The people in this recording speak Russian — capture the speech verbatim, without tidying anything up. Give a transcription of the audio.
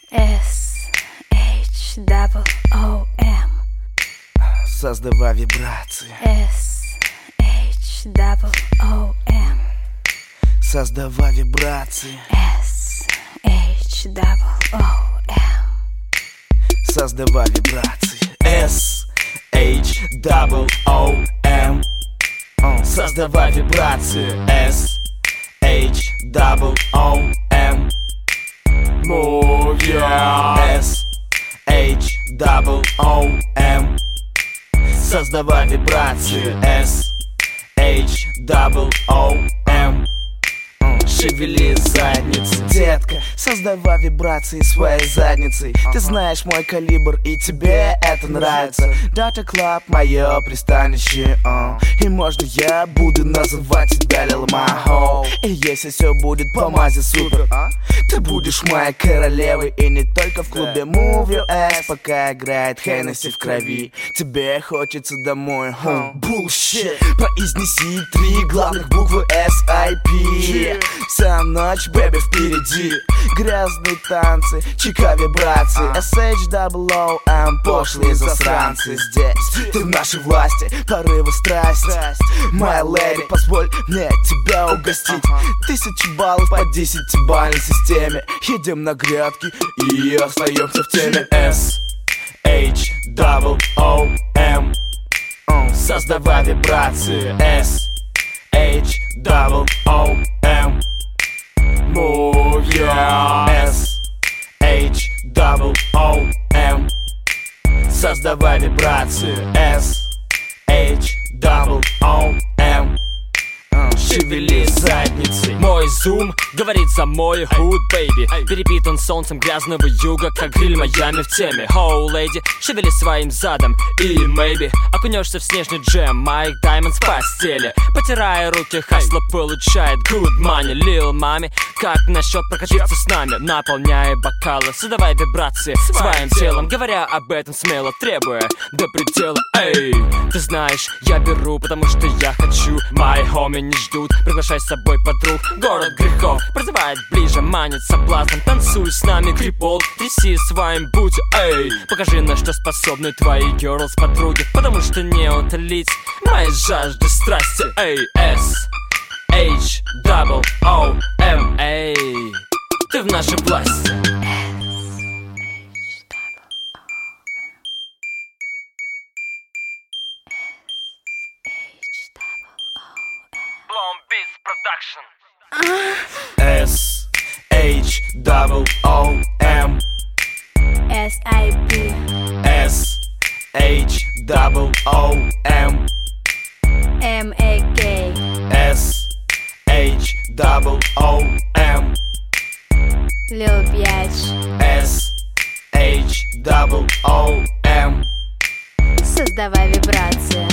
S H O M. Создавай вибрации. S H O M. Создавай вибрации. S H O M. Создавай вибрации. S H O M. Создавай вибрации. S H O M. Move your S H O M. Создавай вибрации. S H O M. Шевели задницей, детка, создавай вибрации своей задницей. Ты знаешь мой калибр, и тебе это нравится. Data Club — мое пристанище, uh. И можно я буду называть тебя Lil Maho. И если все будет по мазе супер, uh? Ты будешь моей королевой. И не только в клубе Move Your Ass, пока играет Hennessy в крови. Тебе хочется домой, huh? Bullshit. Произнеси три главных буквы S I P. Вся ночь, бэби, впереди. Грязные танцы, чека вибрации. S H O M, пошлые засранцы. Здесь ты в нашей власти, порывы страсти. My lady, позволь мне тебя угостить. Тысячи баллов по десятибалльной системе. Едем на грядки и остаемся в теме. S H O M. Создавай вибрации. S H O M. Move your S H O M. Создавай вибрации. S H O M. Шевели задницей. Мой зум говорит за мой худ, бэйби. Перепитан солнцем грязного юга, как гриль Майами в теме. Хоу, леди, шевели своим задом. И, maybe, окунешься в снежный джем. Майк Даймонд в постели. Потирая руки, хасло получает good money. Lil маме, как насчет прокатиться с нами? Наполняя бокалы, создавай вибрации своим телом. Говоря об этом смело, требуя до предела. Эй, ты знаешь, я беру, потому что я хочу. My homie не ждут, приглашай с собой подруг. Город грехов призывает ближе, манит соблазном. Танцуй с нами, крипол, тряси своим бути. Эй, покажи, на что способны твои girls подруги, потому что не утолить мои жажды страсти. Эй, S H O M. Эй, ты в нашей власти. S H O M. S I P. S H O M. M A K. S H O M. Lil Biatch. S H O M. Создавай вибрации.